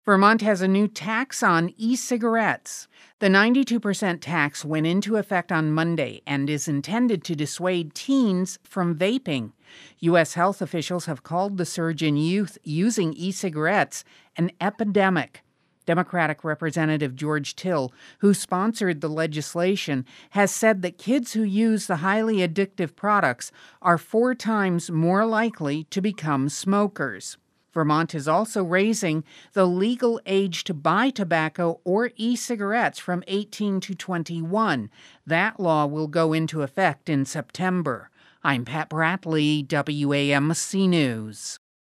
Vermont has a new tax on e-cigarettes. The 92% tax went into effect on Monday and is intended to dissuade teens from vaping. U.S. health officials have called the surge in youth using e-cigarettes an epidemic. Democratic Representative George Till, who sponsored the legislation, has said that kids who use the highly addictive products are 4 times more likely to become smokers. Vermont is also raising the legal age to buy tobacco or e-cigarettes from 18 to 21. That law will go into effect in September. I'm Pat Bradley, WAMC News.